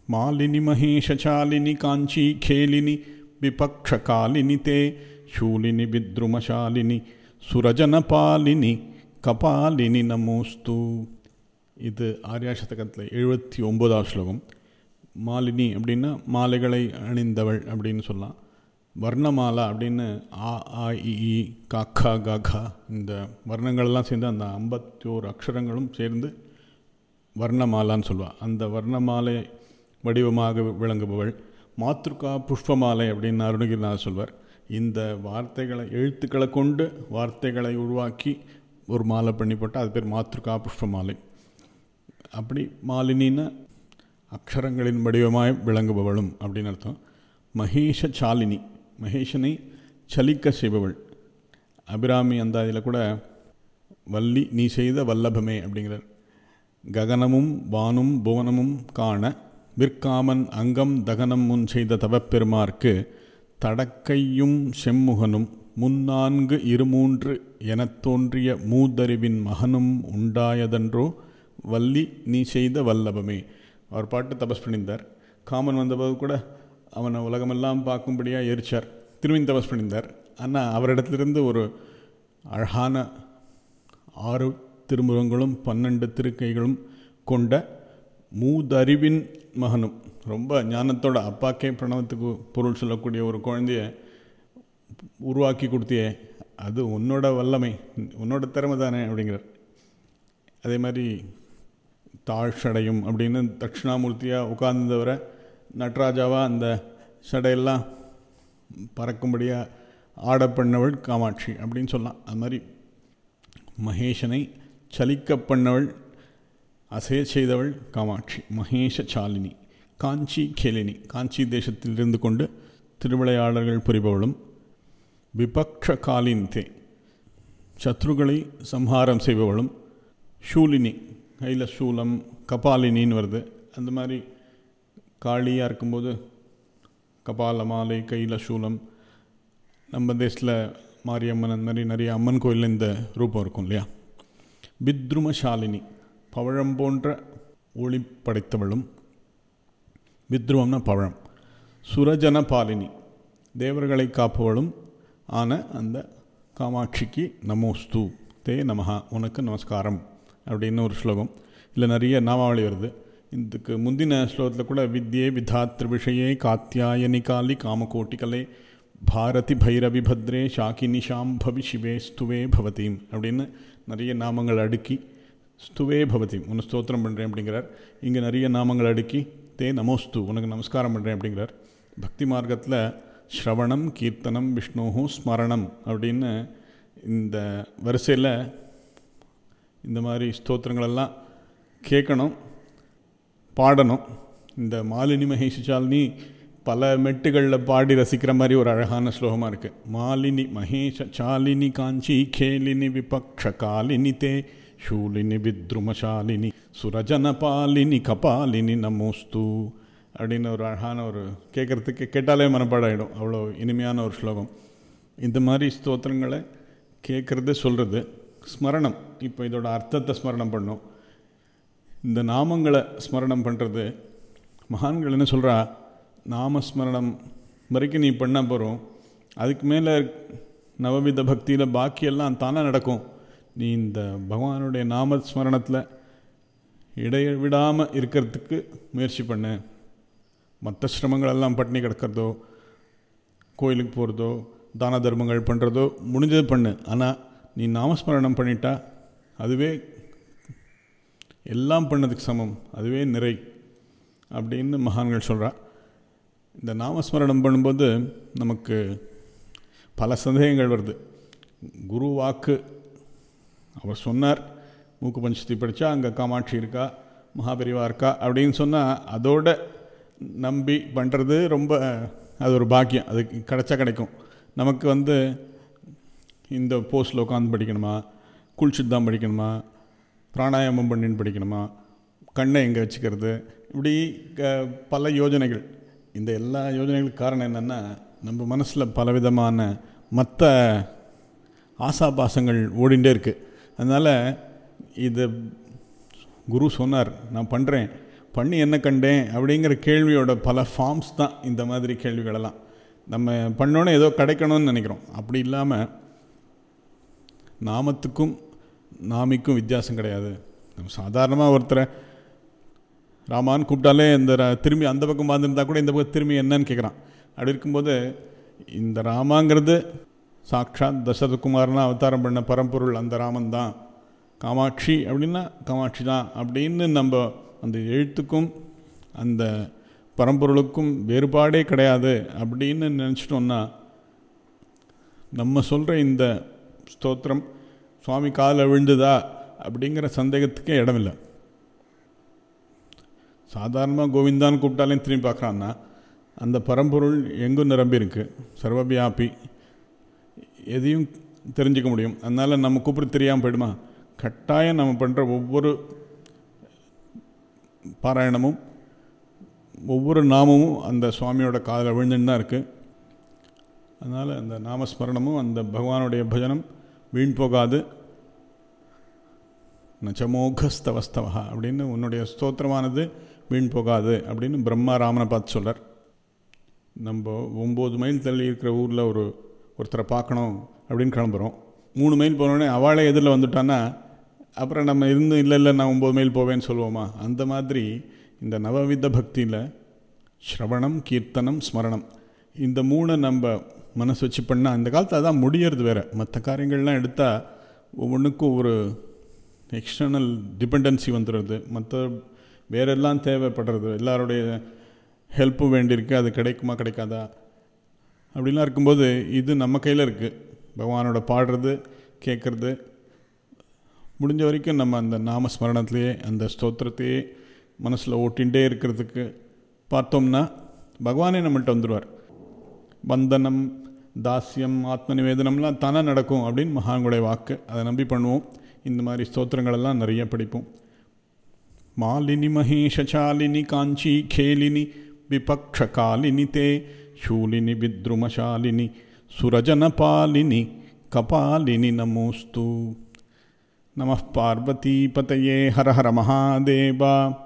மாலினி மகேஷசாலினி காஞ்சி கேலினி விபக்ஷகாலினி தே சூலினி வித்ருமசாலினி சுரஜனபாலினி கபாலினி நமோஸ்து. இது ஆர்யாசதகத்தில் 79வது ஸ்லோகம். மாலினி அப்படின்னா மாலைகளை அணிந்தவள் அப்படின்னு சொல்லலாம். வர்ணமாலா அப்படின்னு ஆ ஆ இ காக்கா காகா இந்த வர்ணங்கள்லாம் சேர்ந்து அந்த 51 அக்ஷரங்களும் சேர்ந்து வர்ணமாலான்னு சொல்லுவாள். அந்த வர்ணமாலை வடிவமாக விளங்குபவள். மாத்ருகா புஷ்பமாலை அப்படின்னு அருணகிரிநாதர் சொல்வார். இந்த வார்த்தைகளை எழுத்துக்களை கொண்டு வார்த்தைகளை உருவாக்கி ஒரு மாலை பண்ணி போட்டால் அது பேர் மாத்ருகா புஷ்பமாலை. அப்படி மாலினின்னா அக்ஷரங்களின் வடிவமாய் விளங்குபவளும் அப்படின்னு அர்த்தம். மகேஷசாலினி, மகேஷனை சலிக்க செய்பவள். அபிராமி அந்த இதில் கூட வள்ளி நீ செய்த வல்லபமே அப்படிங்கிறார். ககனமும் வானும் புவனமும் காண விற்காமன் அங்கம் தகனம் முன் செய்த தவப்பெருமார்க்கு தடக்கையும் செம்முகனும் 3 2 எனத் தோன்றிய மூதறிவின் மகனும் உண்டாயதன்றோ வள்ளி நீ செய்த வல்லபமே. அவர் பாட்டு தபஸ் பண்ணியிருந்தார். காமன் வந்தபோது கூட அவனை உலகமெல்லாம் பார்க்கும்படியாக எரிச்சார். திரும்பி தபஸ் பண்ணியிருந்தார். ஆனால் அவரிடத்திலிருந்து ஒரு அழகான 6 திருமுகங்களும் 12 திருக்கைகளும் கொண்ட மூதறிவின் மகனும், ரொம்ப ஞானத்தோட அப்பாக்கே பிரணவத்துக்கு பொருள் சொல்லக்கூடிய ஒரு குழந்தைய உருவாக்கி கொடுத்தியே, அது உன்னோட வல்லமை, உன்னோட திறமை தானே அப்படிங்கிறார். அதே மாதிரி தாழ்ஷடையும் அப்படின்னு தட்சிணாமூர்த்தியாக உட்கார்ந்தவரை நடராஜாவாக அந்த சடையெல்லாம் பறக்கும்படியாக ஆட பண்ணவள் காமாட்சி அப்படின்னு சொல்லலாம். அது மாதிரி மகேஷனை சலிக்க பண்ணவள், அசைய செய்தவள் காமாட்சி. மகேஷசாலினி. காஞ்சி கேலினி, காஞ்சி தேசத்தில் இருந்து கொண்டு திருவிளையாடல்கள் புரிபவளும். விபக்ஷகாலினி தே, சத்ருகளை சம்ஹாரம் செய்பவளும். ஷூலினி, கையில் சூலம், கபாலினின்னு வருது. அந்த மாதிரி காளியாக இருக்கும்போது கபால மாலை, கையில் சூலம். நம்ம தேசத்தில் மாரியம்மன் அந்த மாதிரி நிறைய அம்மன் கோயிலில் இந்த ரூபம் இருக்கும் இல்லையா. வித்ருமசாலினி, பவழம் போன்ற ஒளி படைத்தவளும். வித்ருவம்னா பழம். சுரஜனபாலினி, தேவர்களை காப்பவளும் ஆன அந்த காமாட்சிக்கு நமோஸ்து தே நமஹா, உனக்கு நமஸ்காரம் அப்படின்னு ஒரு ஸ்லோகம். இல்லை நிறைய நாமாவளி வருது. இதுக்கு முந்தின ஸ்லோகத்தில் கூட வித்யே விதாத்ரி விஷயே காத்தியாயனி காலி காமகோட்டிகலே பாரதி பைரவி பத்ரே ஷாக்கினி ஷாம்பவி சிவே ஸ்துவே பவதீம் அப்படின்னு நிறைய நாமங்கள் அடுக்கி ஸ்துவே பவதீம், உன்னை ஸ்தோத்திரம் பண்ணுறேன் அப்படிங்கிறார். இங்கே நிறைய நாமங்கள் அடுக்கி தே நமோஸ்து, உனக்கு நமஸ்காரம் பண்ணுறேன் அப்படிங்கிறார். பக்தி மார்க்கத்தில் ஸ்ரவணம், கீர்த்தனம், விஷ்ணு ஸ்மரணம் அப்படின்னு இந்த வரிசையில் இந்த மாதிரி ஸ்தோத்திரங்களெல்லாம் கேட்கணும், பாடணும். இந்த மாலினி மகேஷசாலினி பல மெட்டுகளில் பாடி ரசிக்கிற மாதிரி ஒரு அழகான ஸ்லோகமாக இருக்குது. மாலினி மகேஷசாலினி காஞ்சி கேலினி விபக்ஷகாலினி தே ஷூலினி வித்ருமசாலினி சுரஜனபாலினி கபாலினி நமோஸ்து அப்படின்னு ஒரு அழகான ஒரு கேட்குறதுக்கு கேட்டாலே மனப்பாடம் ஆகிடும். அவ்வளோ இனிமையான ஒரு ஸ்லோகம். இந்த மாதிரி ஸ்தோத்திரங்களை கேட்குறது, சொல்கிறது, ஸ்மரணம். இப்போ இதோட அர்த்தத்தை ஸ்மரணம் பண்ணணும். இந்த நாமங்களை ஸ்மரணம் பண்ணுறது, மகான்கள் என்ன சொல்கிறா, நாமஸ்மரணம் வரைக்கும் நீ பண்ண போகிறோம், அதுக்கு மேலே நவவித பக்தியில் பாக்கியெல்லாம் தானாக நடக்கும். நீ இந்த பகவானுடைய நாமஸ்மரணத்தில் இடைவிடாமல் இருக்கிறதுக்கு முயற்சி பண்ணு. மற்ற சிரமங்களெல்லாம் பட்டினி கிடக்கிறதோ, கோயிலுக்கு போகிறதோ, தான தர்மங்கள் பண்ணுறதோ முடிஞ்சது பண்ணு. ஆனால் நீ நாமஸ்மரணம் பண்ணிட்டா அதுவே எல்லாம் பண்ணதுக்கு சமம், அதுவே நிறை அப்படின்னு மகான்கள் சொல்கிறா. இந்த நாமஸ்மரணம் பண்ணும்போது நமக்கு பல சந்தேகங்கள் வருது. குரு வாக்கு, அவர் சொன்னார் மூக்கு பஞ்சத்தி படித்தா அங்கே காமாட்சி இருக்கா, மகாபெரிவா இருக்கா அப்படின்னு சொன்னால் அதோட நம்பி பண்ணுறது ரொம்ப, அது ஒரு பாக்கியம். அது கிடைச்சா கிடைக்கும். நமக்கு இந்த போஸ்டில் உட்காந்து படிக்கணுமா, குளிச்சுட்டு தான் படிக்கணுமா, பிராணாயாமம் பண்ணின்னு படிக்கணுமா, கண்ணை எங்கே வச்சுக்கிறது, இப்படி பல யோஜனைகள். இந்த எல்லா யோஜனைகளுக்கு காரணம் என்னென்னா, நம்ம மனசில் பலவிதமான மற்ற ஆசாபாசங்கள் ஓடிண்டே இருக்குது. அதனால் இது குரு சொன்னார், நான் பண்ணுறேன், பண்ணி என்ன கண்டேன் அப்படிங்கிற கேள்வியோட பல ஃபார்ம்ஸ் தான் இந்த மாதிரி கேள்விகளெல்லாம். நம்ம பண்ணோன்னே ஏதோ கிடைக்கணும்னு நினைக்கிறோம். அப்படி இல்லாமல் நாமத்துக்கும் நாமிக்கும் வித்தியாசம் கிடையாது. நம்ம சாதாரணமாக ஒருத்தரை ராமான்னு கூப்பிட்டாலே இந்த திரும்பி அந்த பக்கம் பார்த்துருந்தா கூட இந்த பக்கம் திரும்பி என்னன்னு கேட்குறான். அப்படி இருக்கும்போது இந்த ராமாங்கிறது சாக்ஷாத் தசரதகுமாரனா அவதாரம் பண்ண பரம்பொருள் அந்த ராமன் தான். காமாட்சி அப்படின்னா காமாட்சி தான் அப்படின்னு நம்ம அந்த எழுத்துக்கும் அந்த பரம்பொருளுக்கும் வேறுபாடே கிடையாது அப்படின்னு நினச்சிட்டோன்னா நம்ம சொல்கிற இந்த ஸ்தோத்திரம் சுவாமி காலில் விழுந்துதா அப்படிங்கிற சந்தேகத்துக்கே இடமில்லை. சாதாரணமாக கோவிந்தான்னு கூப்பிட்டாலே திரும்பி பார்க்குறான்னா அந்த பரம்பொருள் எங்கும் நிரம்பி இருக்குது, சர்வவியாபி, எதையும் தெரிஞ்சிக்க முடியும். அதனால் நம்ம கூப்பிட்டு தெரியாமல் போயிடுமா? கட்டாயம் நம்ம பண்ணுற ஒவ்வொரு பாராயணமும் ஒவ்வொரு நாமமும் அந்த சுவாமியோட காதில் விழுந்துன்னு தான் இருக்குது. அதனால் அந்த நாமஸ்மரணமும் அந்த பகவானுடைய பஜனம் வீண் போகாது. நச்சமோகஸ்தவஸ்தவா அப்படின்னு உன்னுடைய ஸ்தோத்திரமானது வீண் போகாது அப்படின்னு பிரம்மா ராமனை பார்த்து சொல்கிறார். நம்ம 9 மைல் தள்ளி இருக்கிற ஊரில் ஒருத்தரை பார்க்கணும் அப்படின்னு கிளம்புறோம். 3 மைல் போனோடனே அவளே எதிரில் வந்துட்டான்னா அப்புறம் நம்ம இல்லை நான் 9 மைல் போவேன்னு சொல்லுவோமா? அந்த மாதிரி இந்த நவவித பக்தியில் ஸ்ரவணம், கீர்த்தனம், ஸ்மரணம் இந்த 3 நம்ம மனசு வச்சு பண்ணால் அந்த காலத்தில் அதான் முடியறது. வேறு மற்ற காரியங்கள்லாம் எடுத்தால் ஒவ்வொன்றுக்கும் ஒரு எக்ஸ்டர்னல் டிபெண்டன்சி வந்துடுறது, மற்ற வேறெல்லாம் தேவைப்படுறது, எல்லாருடைய ஹெல்ப்பும் வேண்டியிருக்கு, அது கிடைக்குமா கிடைக்காதா அப்படிலாம் இருக்கும்போது இது நம்ம கையில் இருக்குது. பகவானோட பாடுறது, கேட்குறது, முடிஞ்ச வரைக்கும் நம்ம அந்த நாமஸ்மரணத்துலேயே அந்த ஸ்தோத்திரத்தையே மனசில் ஓட்டிகிட்டே இருக்கிறதுக்கு பார்த்தோம்னா பகவானே நம்மள்கிட்ட வந்துடுவார். பந்தனம், தாஸ்யம், ஆத்ம நிவேதனம்லாம் தானே நடக்கும் அப்படின்னு மகான்களுடைய வாக்கு. அதை நம்பி பண்ணுவோம். இந்த மாதிரி ஸ்தோத்திரங்களெல்லாம் நிறைய படிப்போம். மாலினி மகேஷாலினி காஞ்சி கேலினி விபக்ஷகாலினி தே शूलिनि विद्रुमशालिनि सुरजनपालिनि कपालिनि नमोस्तु. नमः पार्वतीपतये हर हर महादेव.